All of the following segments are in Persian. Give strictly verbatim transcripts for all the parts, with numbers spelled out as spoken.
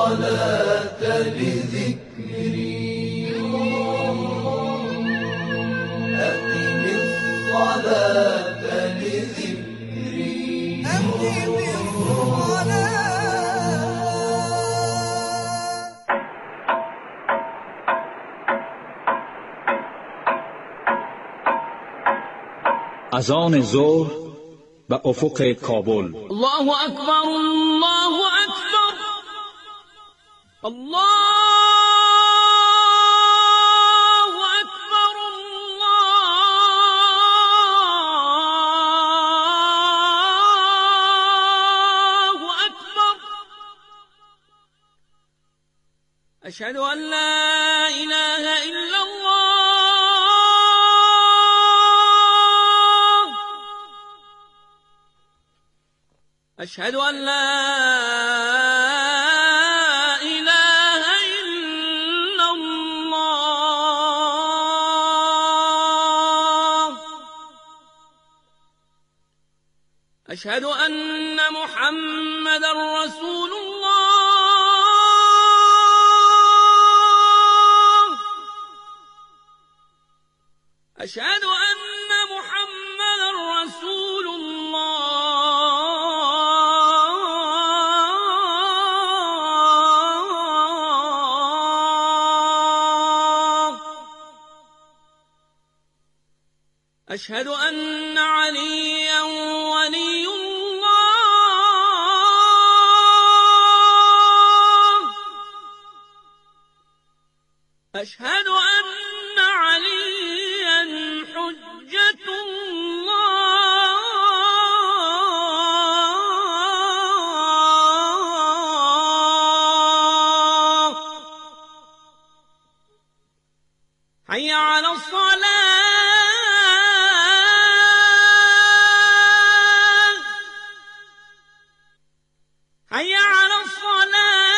الصلاة لذكري أقم الصلاة لذكري أقم الصلاة. اذان ظهر و افق کابل. الله اکبر، الله اکبر، الله اکبر، الله اکبر. اشهد ان لا اله الا الله. أشهد أن لا إله إلا الله. أشهد أن محمدا رسول الله. أشهد أن محمدا رسول الله. أشهد أن عليا ولي الله. أشهد أن عليا حجة الله. حي على الصلاة. حي على الصلاة.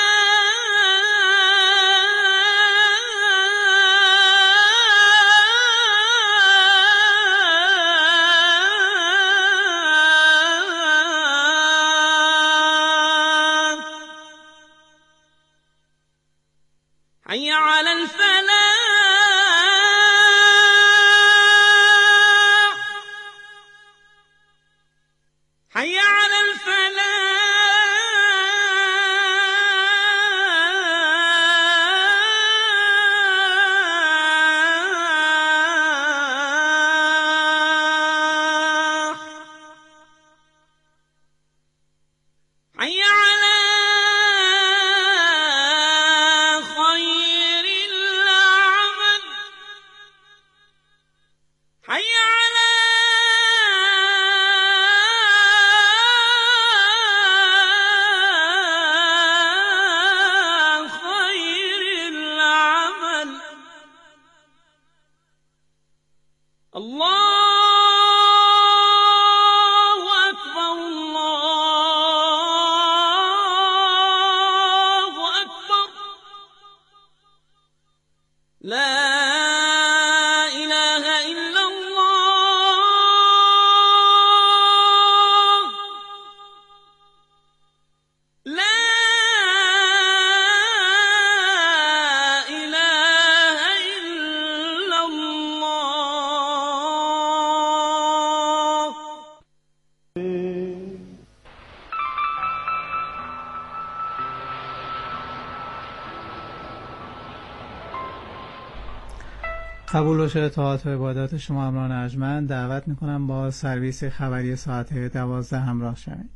حي على الفلاح. حي على الفلاح. حي على خير العمل. حي على خير العمل. الله أكبر، الله أكبر. لا إله إلا الله. لا إله إلا الله. قبول باشه اطاعت و عبادات شما امران ارجمند. دعوت میکنم با سرویس خبری ساعت دوازده همراه شوید.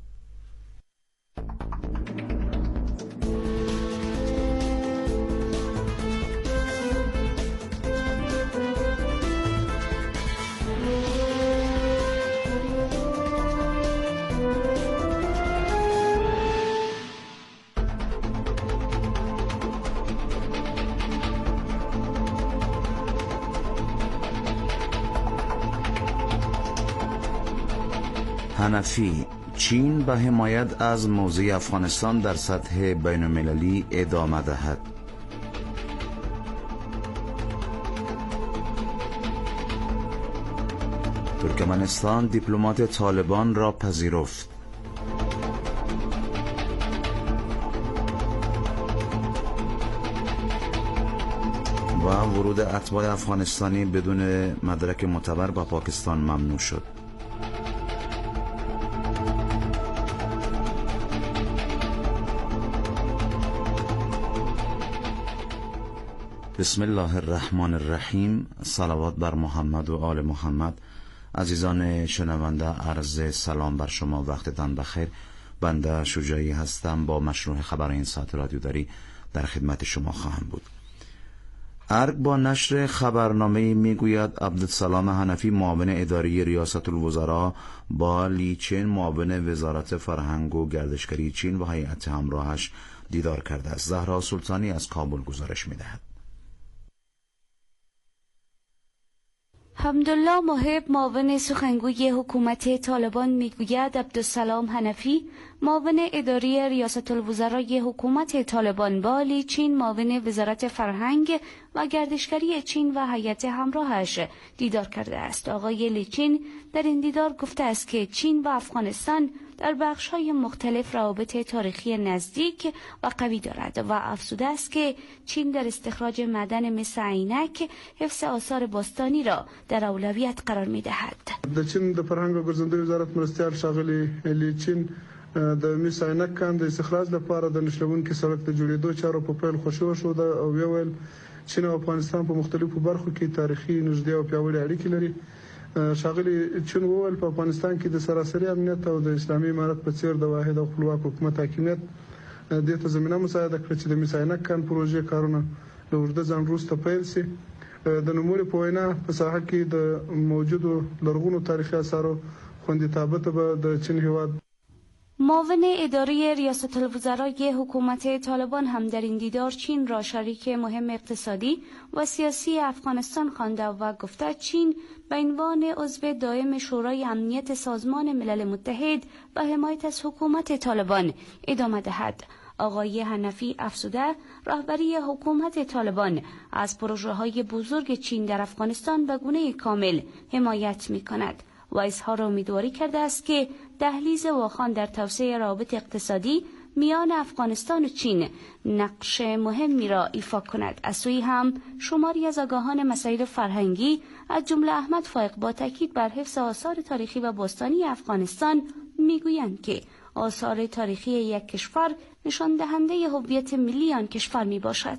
حنفی: چین به حمایت از موضع افغانستان در سطح بین المللی ادامه دهد. ترکمنستان دیپلمات طالبان را پذیرفت. ورود اتباع افغانستانی بدون مدرک معتبر به پاکستان ممنوع شد. بسم الله الرحمن الرحیم. صلوات بر محمد و آل محمد. عزیزان شنونده، عرض سلام بر شما، وقتتان بخیر. بنده شجاعی هستم، با مشروع خبر این ساعت رادیوداری در خدمت شما خواهم بود. ارگ با نشر خبرنامه میگوید عبدالسلام حنفی معاون اداری ریاست الوزراء با لی چین معاون وزارت فرهنگ و گردشگری چین و هیئت همراهش دیدار کرده است. زهرا سلطانی از کابل گزارش میدهد. حمدالله محب معاون سخنگوی حکومت طالبان میگوید عبدالسلام حنفی معاون اداری ریاست الوزرای حکومت طالبان با لی چین معاون وزارت فرهنگ و گردشگری چین و هیئت همراهش دیدار کرده است. آقای لی چین در این دیدار گفته است که چین و افغانستان در بخش‌های مختلف روابط تاریخی نزدیک و قوی دارد و افزوده است که چین در استخراج معدن مثل عینک حفظ آثار باستانی را در اولویت قرار می‌دهد. د چین د فرهنګ او ګرځندوی وزارت مرستیال ښاغلي لی چین د مس عینک کان د استخراج لپاره د نښلونکي سړک د جوړېدو چارو په پیل خوشی وښوده او ویل چین او افغانستان په مختلفو برخو کې تاریخي نږدې او پیاوړي اړیکې لري. ښاغلي چین وویل په افغانستان کې د سراسري امنیت او د اسلامي امارت په څیر د واحد او خپلواک حکومت حاکمیت دې ته زمینه مساعده کړه چې د مس عینک کان پروژې کارونه له اوږده ځنډ وروسته پیل شي. د نوموړي په وینا په ساحه کې د موجودو لرغونو تاریخي اثارو خوندیتابه ته به د چین هیواد معاون اداری ریاست الوزرای حکومت طالبان هم در این دیدار چین را شریک مهم اقتصادی و سیاسی افغانستان خوانده و گفته چین به عنوان عضو دائم شورای امنیت سازمان ملل متحد و حمایت از حکومت طالبان ادامه دهد. آقای حنفی افزوده رهبری حکومت طالبان از پروژه‌های بزرگ چین در افغانستان به گونه کامل حمایت می‌کند و اظهار امیدواری کرده است که دهلیز واخان در توسعه روابط اقتصادی میان افغانستان و چین نقش مهمی را ایفا کند. از سوی هم شماری از آگاهان مسائل فرهنگی از جمله احمد فائق با تاکید بر حفظ آثار تاریخی و باستانی افغانستان میگویند که آثار تاریخی یک کشور نشان دهنده هویت ملی آن کشور می باشد.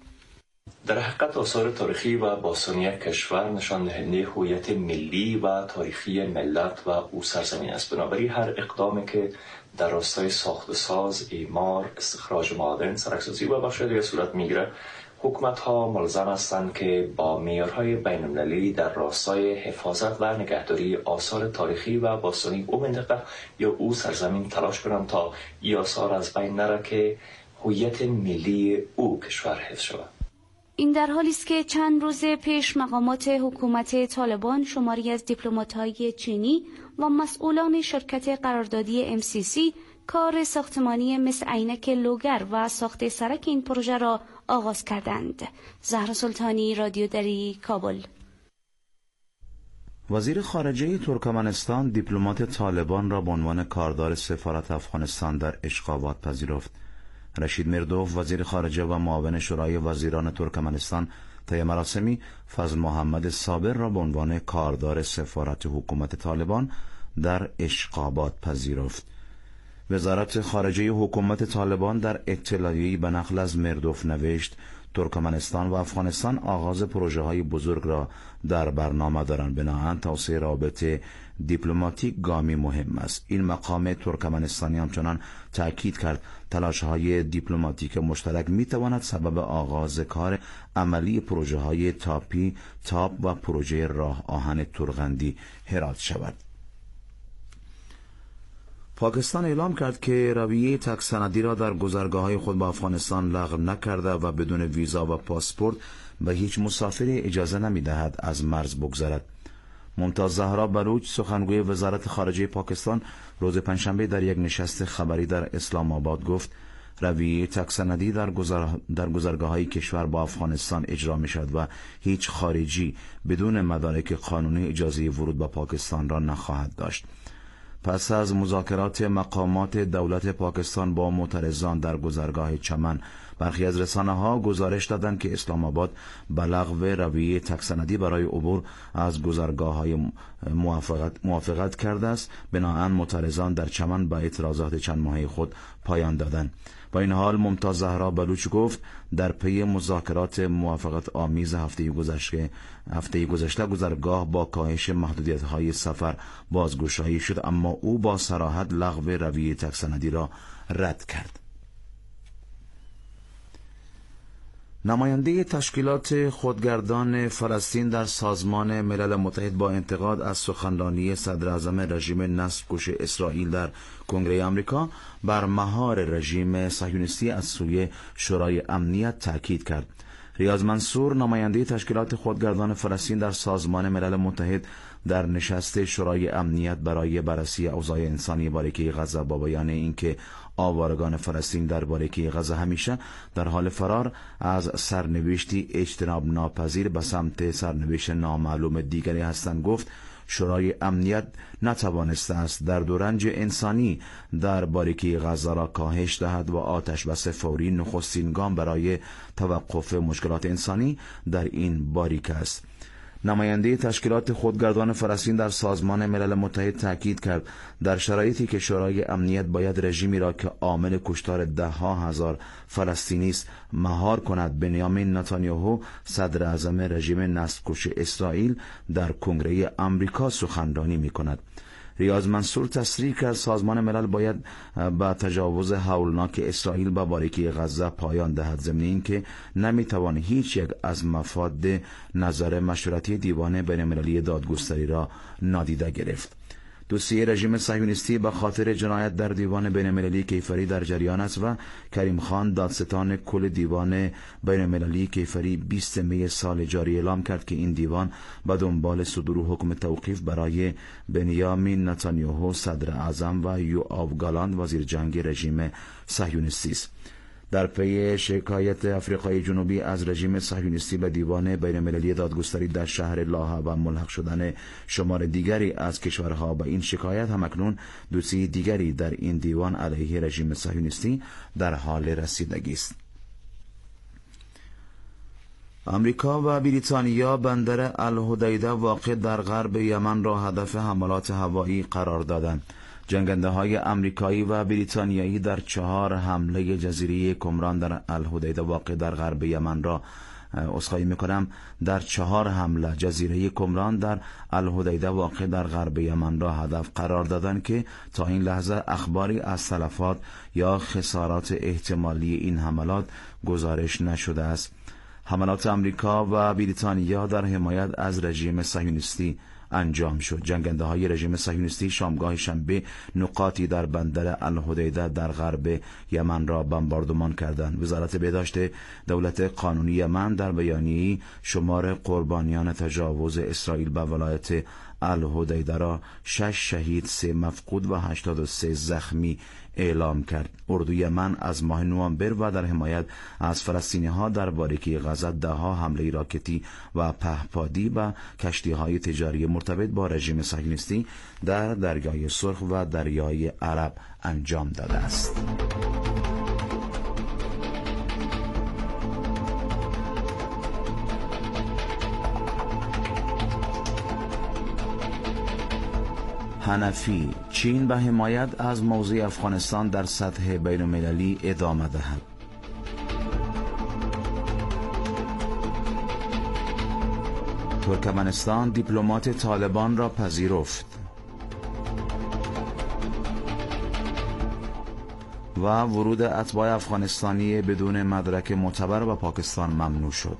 در حقیقت آثار تاریخی و باستانی یک کشور نشان دهنده هویت ملی و تاریخی ملت و او سرزمین است. بنابراین هر اقدامی که در راستای ساخت و ساز، اعمار، استخراج معادن، سرک‌سازی و بخش دیگر صورت میگیره، حکومت‌ها ملزم هستند که با معیارهای بین‌المللی در راستای حفاظت و نگهداری آثار تاریخی و باستانی او منطقه یا او سرزمین تلاش کنند تا این آثار از بین نره که هویت ملی او کشور حفظ شود. این در حالی است که چند روز پیش مقامات حکومت طالبان شماری از دیپلمات‌های چینی و مسئولان شرکت قراردادی ام سی سی کار ساختمانی مثل عینک لوگر و ساخت سرک این پروژه را آغاز کردند. زهرا سلطانی، رادیوداری، کابل. وزیر خارجه ترکمنستان دیپلمات طالبان را به عنوان کاردار سفارت افغانستان در اشغابات پذیرفت. رشید مردوف وزیر خارجه و معاون شورای وزیران ترکمنستان طی مراسمی فضل محمد صابر را به عنوان کاردار سفارت حکومت طالبان در اشغابات پذیرفت. وزارت خارجه حکومت طالبان در اطلاعیه‌ای به نقل از مردوف نوشت ترکمنستان و افغانستان آغاز پروژه های بزرگ را در برنامه دارند. بنابراین توسعه رابطه دیپلماتیک گامی مهم است. این مقام ترکمنستانی همچنان تأکید کرد تلاش های دیپلماتیک مشترک می تواند سبب آغاز کار عملی پروژه های تاپی تاپ و پروژه راه آهن ترغندی هرات شود. پاکستان اعلام کرد که رویه تک سندی را در گذرگاه‌های خود با افغانستان لغو نکرده و بدون ویزا و پاسپورت به هیچ مسافری اجازه نمی‌دهد از مرز بگذرد. ممتاز زهرا بلوچ سخنگوی وزارت خارجه پاکستان روز پنجشنبه در یک نشست خبری در اسلام آباد گفت رویه تک سندی در گذر در گذرگاه‌های کشور با افغانستان اجرا می‌شود و هیچ خارجی بدون مدارک قانونی اجازه ورود به پاکستان را نخواهد داشت. پس از مذاکرات مقامات دولت پاکستان با معترضان در گذرگاه چمن برخی از رسانه‌ها گزارش دادند که اسلام آباد به لغو رویه تک‌سندی برای عبور از گذرگاه‌های موافقت موافقت کرده است. بنابراین معترضان در چمن به اعتراضات چند ماهه خود پایان دادند. با این حال ممتاز زهرا بلوچ گفت در پی مذاکرات موافقت آمیز هفته گذشته هفته گذشته گذرگاه با کاهش محدودیت‌های سفر بازگشایی شد، اما او با صراحت لغو رویه تک‌سندی را رد کرد. نماینده تشکیلات خودگردان فلسطین در سازمان ملل متحد با انتقاد از سخنرانی صدر اعظم رژیم نسل‌کش اسرائیل در کنگره آمریکا بر مهار رژیم صهیونیستی از سوی شورای امنیت تاکید کرد. ریاض منصور، نماینده تشکیلات خودگردان فلسطین در سازمان ملل متحد، در نشست شورای امنیت برای بررسی اوضاع انسانی باریکه غزه با بیان اینکه آوارگان فلسطین در باریکه غزه همیشه در حال فرار از سرنوشتی اجتناب ناپذیر به سمت سرنوشت نامعلوم دیگری هستند، گفت شورای امنیت نتوانسته است در دورنج انسانی در باریکه غزه را کاهش دهد و آتش بس فوری نخستین گام برای توقف مشکلات انسانی در این باریکه است. نماینده تشکیلات خودگردان فلسطین در سازمان ملل متحد تاکید کرد در شرایطی که شورای امنیت باید رژیمی را که عامل کشتار ده ها هزار فلسطینی است مهار کند، بنیامین نتانیاهو صدر اعظم رژیم نسل‌کش اسرائیل در کنگره آمریکا سخنرانی می کند. ریاض منصور تصریح کرد سازمان ملل باید با تجاوز هولناک اسرائیل به باریکه غزه پایان دهد، ضمن اینکه نمیتوان هیچ یک از مفاد نظر مشورتی دیوان بین‌المللی دادگستری را نادیده گرفت. دوسیه رژیم صهیونیستی به خاطر جنایت در دیوان بین‌المللی کیفری در جریان است و کریم خان، دادستان کل دیوان بین‌المللی کیفری، بیست می سال جاری اعلام کرد که این دیوان به دنبال صدور حکم توقیف برای بنیامین نتانیاهو صدر اعظم و یوآو گالانت وزیر جنگ رژیم صهیونیستی است. در پی شکایت آفریقای جنوبی از رژیم صهیونیستی به دیوان بین‌المللی دادگستری در شهر لاها و ملحق شدن شمار دیگری از کشورها به این شکایت، همکنون دوسیه دیگری در این دیوان علیه رژیم صهیونیستی در حال رسیدگی است. آمریکا و بریتانیا بندر الحدیده واقع در غرب یمن را هدف حملات هوایی قرار دادند. جنگنده های آمریکایی و بریتانیایی در چهار حمله جزیره کمران در الحدیده واقع در غرب یمن را اسخای میکنم در چهار حمله جزیره کمران در الحدیده واقع در غرب یمن را هدف قرار دادند که تا این لحظه اخباری از تلفات یا خسارات احتمالی این حملات گزارش نشده است. حملات آمریکا و بریتانیا در حمایت از رژیم صهیونیستی انجام شد. جنگنده های رژیم صهیونیستی شامگاه شنبه نقاطی در بندر الحدیده در غرب یمن را بمباردمان کردند. وزارت بهداشت دولت قانونی یمن در بیانیه‌ای شمار قربانیان تجاوز اسرائیل به ولایت الحدیده را شش شهید، سه مفقود و هشتاد و سه زخمی اعلام کرد. اردوی یمن از ماه نوامبر و در حمایت از فلسطینی ها در باریکه غزه ده ها حمله راکتی و پهپادی و کشتی های تجاری مرتبط با رژیم صهیونیستی در دریای سرخ و دریای عرب انجام داده است. حنفی: چین به حمایت از موضع افغانستان در سطح بین المللی ادامه دهد. ترکمنستان دیپلمات طالبان را پذیرفت و ورود اتباع افغانستانی بدون مدرک معتبر به پاکستان ممنوع شد.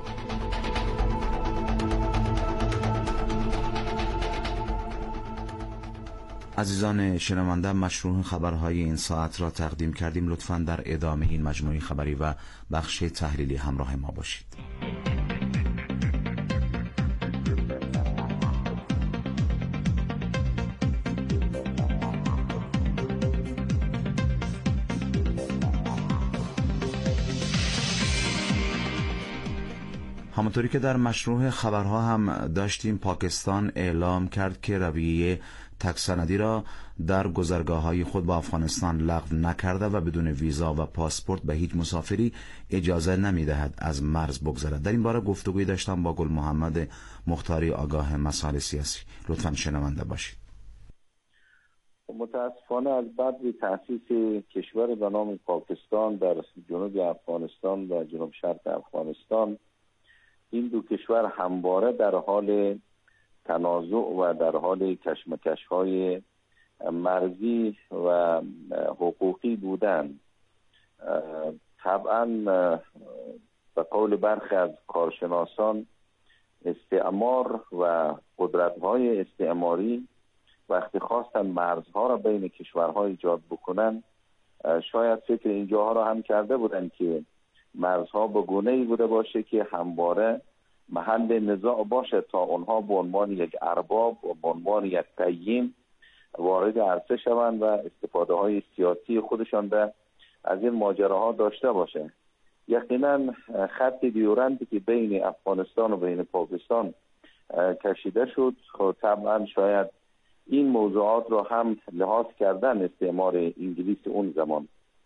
عزیزان شنونده، مشروع خبرهای این ساعت را تقدیم کردیم. لطفاً در ادامه این مجموعه خبری و بخش تحلیلی همراه ما باشید. همونطوری که در مشروع خبرها هم داشتیم، پاکستان اعلام کرد که رویه تک سندی را در گذرگاه‌های خود با افغانستان لغو نکرده و بدون ویزا و پاسپورت به هیچ مسافری اجازه نمی‌دهد از مرز بگذرد. در این باره گفتگوی داشتم با گل محمد مختاری، آگاه مسائل سیاسی. لطفاً شنونده باشید. متاسفانه از بعد تأسیس کشور به نام پاکستان در جنوب افغانستان و جنوب شرق افغانستان، این دو کشور همواره در حال تنازع و در حال کشمکش‌های مرزی و حقوقی بودند. طبعا به قول برخی از کارشناسان استعمار و قدرت‌های استعماری وقتی خواستن مرزها را بین کشورها ایجاد بکنن، شاید فکر اینجاها را هم کرده بودن که مرزها به گونه‌ای بوده باشه که همواره محل نزاع باشه تا اونها به عنوان یک ارباب و به عنوان یک قیم وارد عرصه شوند و استفاده های سیاسی خودشان به از این ماجراها داشته باشه. یقینا خط دیورندی که بین افغانستان و بین پاکستان کشیده شد، خب طبعا شاید این موضوعات را هم لحاظ کردن استعمار انگلیس اون زمان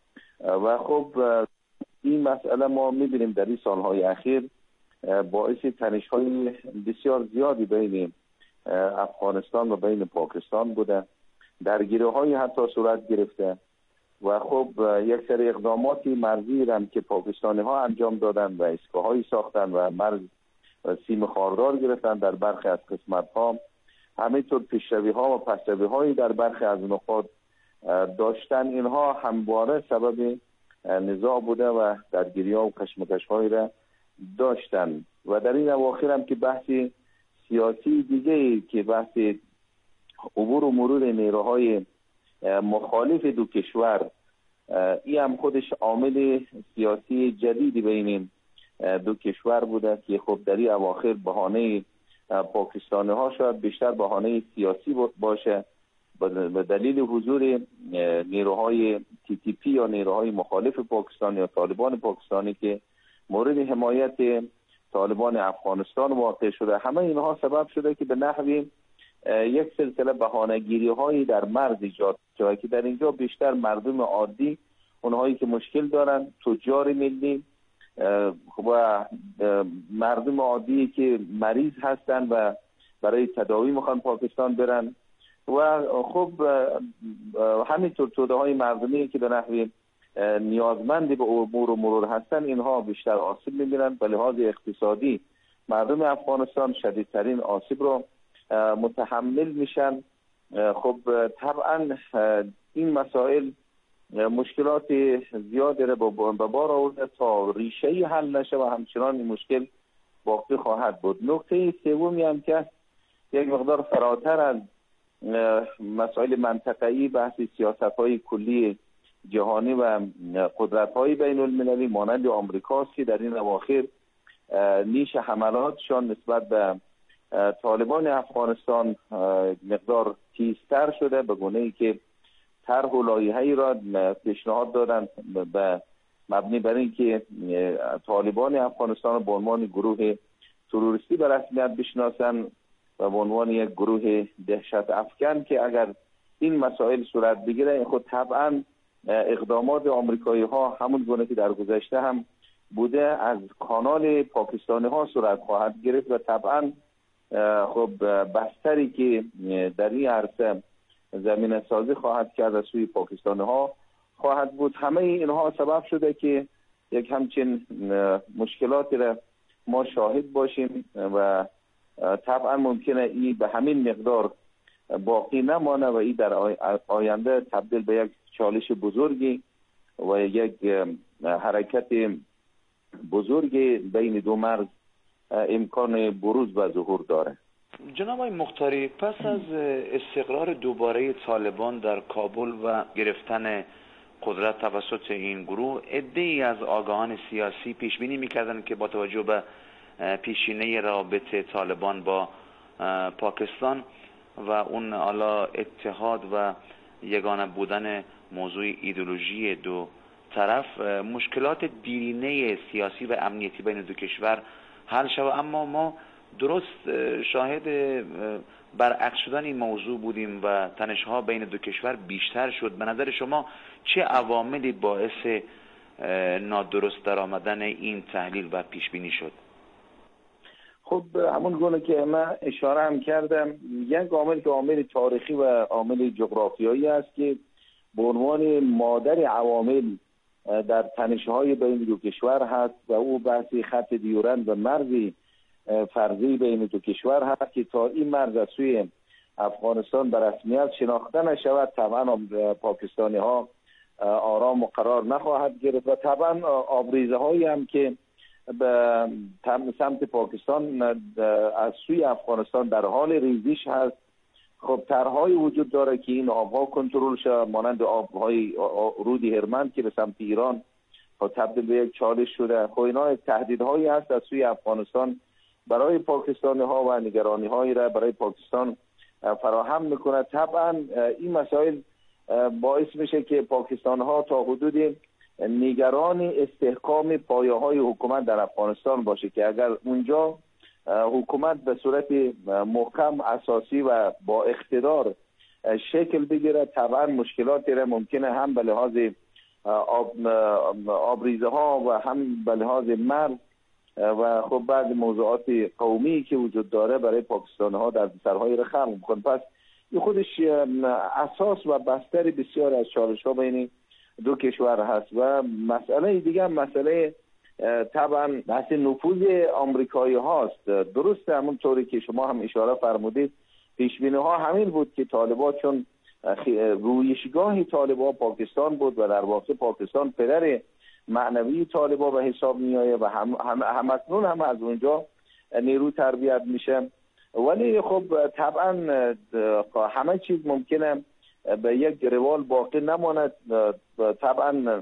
و خب این مسئله ما می‌بینیم در این سالهای اخیر باعث تنش‌های بسیار زیادی بین افغانستان و بین پاکستان بوده، درگیری‌های حتی صورت گرفته و خب یک سری اقداماتی مرزی هم که پاکستانی‌ها انجام دادن و ایستگاه‌هایی ساختن و مرز سیم خاردار گرفتن در برخی از قسمت‌ها، همینطور پیشروی‌ها و پسروی‌هایی در برخی از نقاط داشتن. اینها همواره سبب نزاع بوده و درگیری‌ها و کشمکش‌هایی را داشتن و در این اواخر هم که بحث سیاسی دیگه که بحث عبور و مرور نیروهای مخالف دو کشور، این هم خودش عامل سیاسی جدیدی بین دو کشور بوده که خب در این اواخر بهانه پاکستانی ها شاید بیشتر بهانه سیاسی باشه به دلیل حضور نیروهای تی تی پی یا نیروهای مخالف پاکستان یا طالبان پاکستانی که مورد حمایت طالبان افغانستان واقع شده. همه اینها سبب شده که به نحوی یک سلسله بهانه‌گیری هایی در مرز ایجاد شده که در اینجا بیشتر مردم عادی، اونهایی که مشکل دارن، تجار ملی و مردم عادی که مریض هستن و برای تداوی میخوان پاکستان برن و خب همینطور توده های مردمی که به نحوی نیازمند به امور و مرور هستن، اینها بیشتر آسیب میبینن. به لحاظ اقتصادی مردم افغانستان شدیدترین آسیب رو متحمل میشن. خب طبعا این مسائل مشکلات زیادی رو به بار آورده تا ریشه‌ای حل نشه و همچنان این مشکل باقی خواهد بود. نکته سومی هم که یک مقدار فراتر از مسائل منطقه‌ای، بحث سیاست‌های کلی جهانی و قدرت‌های بین المللی مانند آمریکاست که در این اواخر نیش حملاتشان نسبت به طالبان افغانستان مقدار تیزتر شده، به گونه‌ای که طرح و لایحه‌ای را پیشنهاد دادن به مبنی بر اینکه طالبان افغانستان به عنوان گروه تروریستی به رسمیت بشناسن و به عنوان یک گروه دهشت افکن که اگر این مسائل صورت بگیره خود طبعا اقدامات آمریکایی ها همون گونه که در گذشته هم بوده از کانال پاکستانی ها صورت خواهد گرفت و طبعا خب بستری که در این عرصه زمین سازی خواهد کرد از سوی پاکستانی ها خواهد بود. همه اینها سبب شده که یک همچین مشکلاتی را ما شاهد باشیم و طبعا ممکنه این به همین مقدار باقی نمانه و این در آینده تبدیل به یک چالش بزرگی و یک حرکت بزرگی بین دو مرز امکان بروز و ظهور داره. جناب آقای مختاری، پس از استقرار دوباره طالبان در کابل و گرفتن قدرت توسط این گروه، عده‌ای از آگاهان سیاسی پیش بینی می‌کردند که با توجه به پیشینه رابطه طالبان با پاکستان و اون حالا اتحاد و یگانه بودن موضوع ایدئولوژی دو طرف، مشکلات دیرینه سیاسی و امنیتی بین دو کشور حل شود. اما ما درست شاهد برعکس شدن این موضوع بودیم و تنش‌ها بین دو کشور بیشتر شد. به نظر شما چه عواملی باعث نادرست در آمدن این تحلیل و پیش بینی شد؟ خب همون گونه که من اشاره هم کردم، یک عامل که عامل تاریخی و عامل جغرافیایی است که به عنوان مادر عوامل در تنش‌های بین دو کشور هست و او بحث خط دیورند و مرزی فرضی بین دو کشور هست که تا این مرز از سوی افغانستان به رسمیت شناخته نشود طبعا پاکستانی ها آرام و قرار نخواهد گرفت و طبعا آبریزه هایی هم که به سمت پاکستان از سوی افغانستان در حال ریزش هست. خب طرح‌های وجود داره که این آبها کنترل شود، مانند آبهای رود هرمند که به سمت ایران تبدیل به یک چالش شده. خب اینا تهدیدهایی هست از سوی افغانستان برای پاکستانی ها و نگرانی هایی را برای پاکستان فراهم میکنه. طبعا این مسائل باعث میشه که پاکستان ها تا حدود نگران استحکام پایه های حکومت در افغانستان باشه که اگر اونجا حکومت به صورت محکم اساسی و با اقتدار شکل بگیره، طبعا مشکلاتی را ممکنه هم به لحاظ آب آبریزه ها و هم به لحاظ مرز و خب بعض موضوعات قومی که وجود داره برای پاکستان ها در سرهای را خلق میکنه. پس این خودش اساس و بستر بسیار از چالش ها بین دو کشور هست. و مسئله دیگه مسئله طبعا بحث نفوذ آمریکایی هاست. درست همونطوری که شما هم اشاره فرمودید، پیش بینی ها همین بود که طالبان چون رویشگاه طالبان پاکستان بود و در واقع پاکستان پدر معنوی طالبان به حساب میآید و هم هم همکنون هم از اونجا نیرو تربیت میشه. ولی خب طبعا همه چیز ممکنه به یک روال باقی نماند. طبعا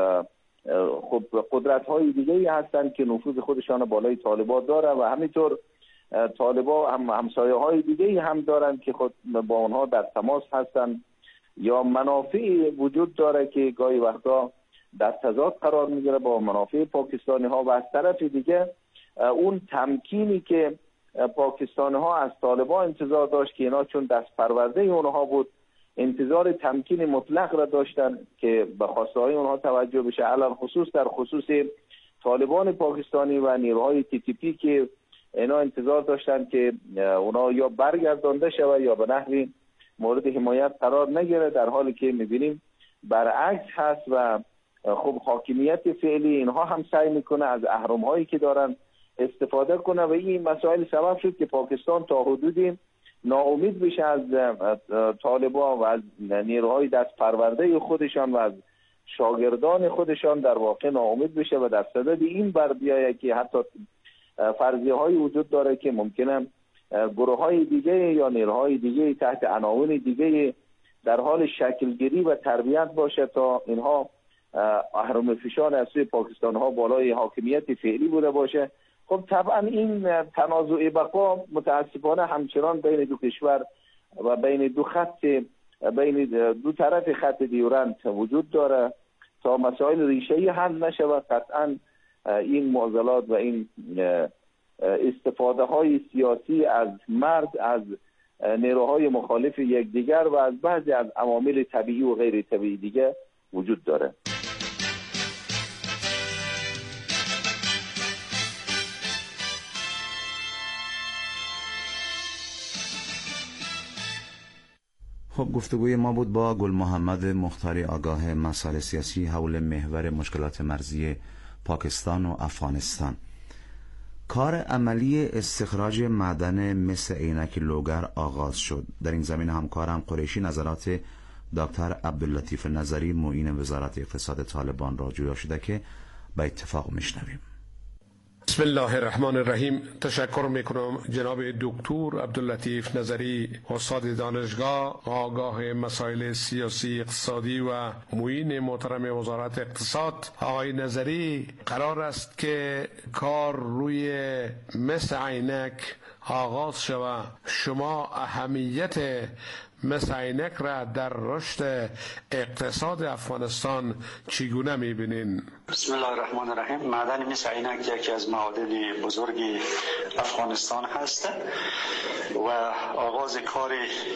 خب قدرت های دیگه هستند که نفوذ خودشان بالای طالبان داره و همینطور طالبان هم همسایه های دیگه هم دارند که خود با اونها در تماس هستند یا منافع وجود داره که گاهی وقتا در تضاد قرار میگیره با منافع پاکستانی ها. و از طرف دیگه اون تمکینی که پاکستانی ها از طالبان انتظار داشت که اینا چون دست پرورده اونها بود، انتظار تمکین مطلق را داشتن که به خواسته های اونها توجه بشه، علل خصوص در خصوص طالبان پاکستانی و نیروهای تی تی پی که اینا انتظار داشتن که اونا یا برگردانده شود یا به نحوی مورد حمایت قرار نگیره، در حالی که میبینیم برعکس هست. و خب حاکمیت فعلی اینها هم سعی میکنه از اهرم هایی که دارن استفاده کنه و این مسائل سبب شد که پاکستان تا حدودی ناامید بشه از طالبان و از نیروهای دست پرورده خودشان و از شاگردان خودشان در واقع ناامید بشه و در صدد این بر بیایه که حتی فرضیه های وجود داره که ممکنه گروه های دیگه یا نیروهای دیگه تحت عناوین دیگه در حال شکلگیری و تربیت باشه تا اینها اهرم فشار از سوی پاکستان ها بالای حاکمیت فعلی بوده باشه. خب طبعا این تنازع بقا متاسفانه همچنان بین دو کشور و بین دو خط بین دو طرف خط دیورند وجود داره تا مسائل ریشه‌ای حل نشه و قطعا این معضلات و این استفاده های سیاسی از مرد از نیروهای مخالف یکدیگر و از بعضی از عوامل طبیعی و غیر طبیعی دیگه وجود داره. خب گفتگوی ما بود با گل محمد مختاری، آگاه مسائل سیاسی حول محور مشکلات مرزی پاکستان و افغانستان. کار عملی استخراج معدن مس عینک لوگر آغاز شد. در این زمین همکارم قریشی نظرات دکتر عبداللطیف نظری معین وزارت اقتصاد طالبان را جویا شده که به اتفاق میشنویم. بسم الله الرحمن الرحیم. تشکر میکنم جناب دکتر عبداللطیف نظری، استاد دانشگاه آگاه مسائل سیاسی اقتصادی و معین محترم وزارت اقتصاد. آقای نظری، قرار است که کار روی مس عینک آغاز شود، شما اهمیت مس عینک را در رشد اقتصاد افغانستان چگونه می‌بینین؟ بسم الله الرحمن الرحیم. معدن مس عینک یکی از معادن بزرگ افغانستان هست و آغاز کار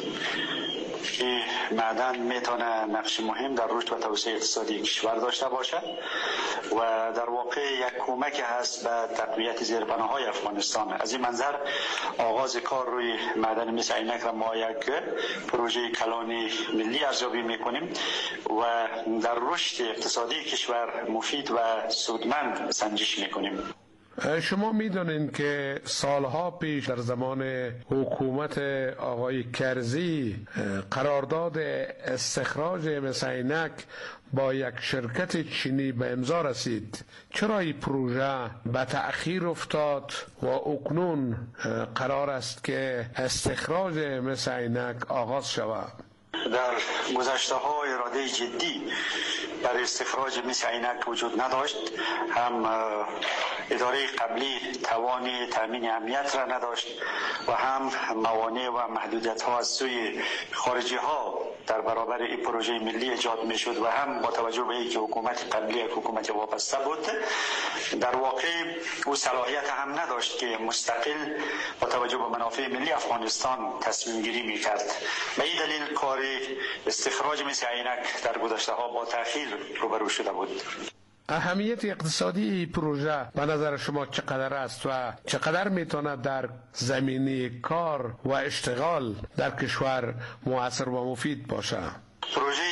این معدن میتونه نقش مهم در رشد و توسعه اقتصادی کشور داشته باشد و در واقع یک کمک هست به تقویت زیربناهای افغانستان. از این منظر آغاز کار روی معدن مس عینک را ما یک پروژه کلان ملی ارزیابی میکنیم و در رشد اقتصادی کشور مفید و سودمند سنجش میکنیم. شما میدونین که سالها پیش در زمان حکومت آقای کرزی قرارداد استخراج مس عینک با یک شرکت چینی به امضا رسید. چرا این پروژه به تأخیر افتاد و اکنون قرار است که استخراج مس عینک آغاز شود؟ در گذشته ها اراده جدی برای استخراج مس عینک وجود نداشت. هم اداره قبلی توان تامین امنیت را نداشت و هم موانع و محدودیت ها از سوی خارجی ها در برابر این پروژه ملی ایجاد می شد و هم با توجه به اینکه حکومت قبلی یک حکومت وابسته بود، در واقع او صلاحیت هم نداشت که مستقل با توجه به منافع ملی افغانستان تصمیم گیری می کرد. به این دلیل کار استخراج مس عینک در گذشته ها با تأخیر روبرو شده بود. اهمیت اقتصادی پروژه به نظر شما چقدر است و چقدر میتونه در زمینه کار و اشتغال در کشور مؤثر و مفید باشه؟ پروژه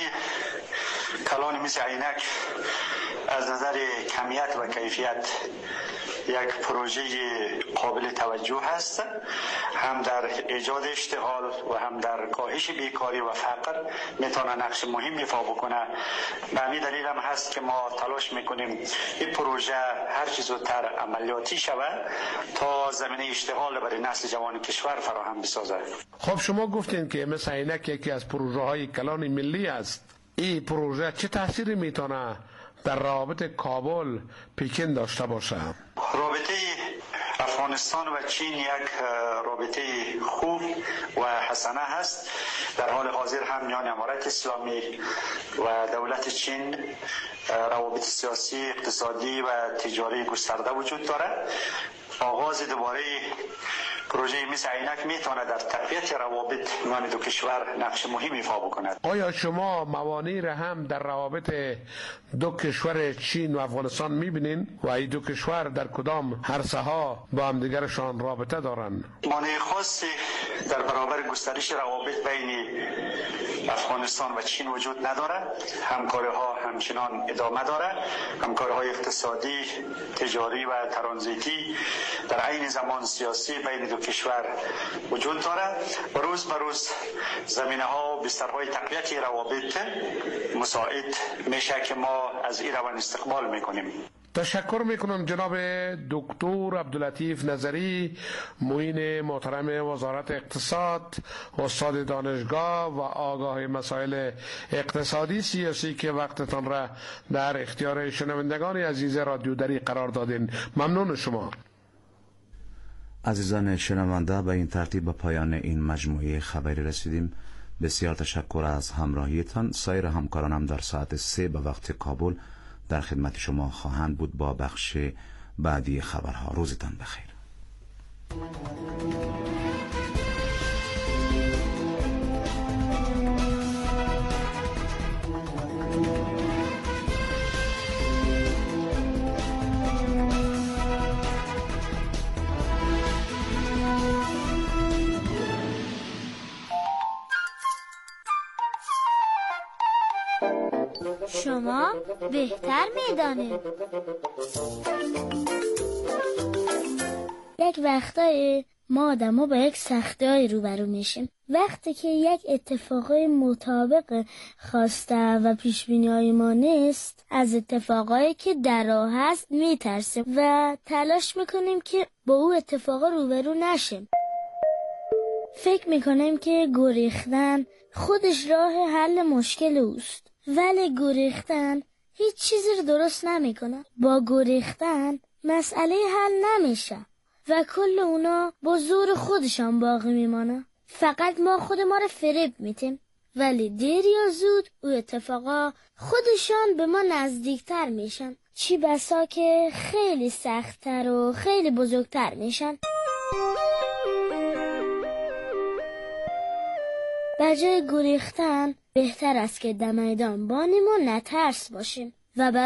کلان مس عینک از نظر کمیت و کیفیت یک پروژه قابل توجه هست، هم در ایجاد اشتغال و هم در کاهش بیکاری و فقر میتونه نقش مهم ایفا بکنه. به همین دلیل هم هست که ما تلاش میکنیم این پروژه هر چه زودتر عملیاتی شود تا زمینه اشتغال برای نسل جوان کشور فراهم بسازد. خب شما گفتین که مس عینک یکی از پروژه های کلان ملی است. این پروژه چه تأثیری میتونه در روابط کابل پکن داشته باشه؟ رابطه افغانستان و چین یک رابطه خوب و حسنه هست. در حال حاضر هم میان امارت اسلامی و دولت چین روابط سیاسی، اقتصادی و تجاری گسترده وجود دارد. آغاز دوباره پروژه مس عینک میتونه در تقویت روابط میان دو کشور نقش مهمی ایفا بکند. آیا شما موانعی را هم در روابط دو کشور چین و افغانستان میبینین و این دو کشور در کدام عرصه ها با هم دیگرشان رابطه دارن؟ مانع خاصی در برابر گسترش روابط بین افغانستان و چین وجود ندارد. همکاری ها همچنان ادامه دارد. همکاری های اقتصادی، تجاری و ترانزیتی در عین زمان سیاسی بین دو کشور وجود دارد و روز به روز زمینه ها و بسترهای تقویت روابط مساعد میشه که ما از این روند استقبال میکنیم. تشکر میکنم جناب دکتر عبداللطیف نظری، معین محترم وزارت اقتصاد، استاد دانشگاه و آگاه مسائل اقتصادی سیاسی که وقتتان را در اختیار شنوندگان عزیز رادیو دری قرار دادین. ممنون شما. عزیزان شنونده، به این ترتیب به پایان این مجموعه خبری رسیدیم. بسیار تشکر از همراهیتان. سایر همکارانم در ساعت سه به وقت کابل در خدمت شما خواهند بود با بخش بعدی خبرها. روزتان بخیر. شما بهتر میدانید. یک وقتایی ما آدم ها با یک سختی‌های روبرو میشیم. وقتی که یک اتفاقای مطابق خواسته و پیشبینی‌های ما نیست، از اتفاقایی که در راه هست میترسیم و تلاش میکنیم که با او اتفاقا روبرو نشیم. فکر میکنیم که گریختن خودش راه حل مشکل اوست، ولی گریختن هیچ چیزی رو درست نمیکنه. با گریختن مسئله حل نمیشه و کل اونا با زور خودشان باقی میمانه. فقط ما خود ما رو فریب میتیم، ولی دیر یا زود او اتفاقا خودشان به ما نزدیکتر میشن، چی بسا که خیلی سختتر و خیلی بزرگتر میشن. بجای گریختن بهتر است که در میدان بانیم و نترس باشیم و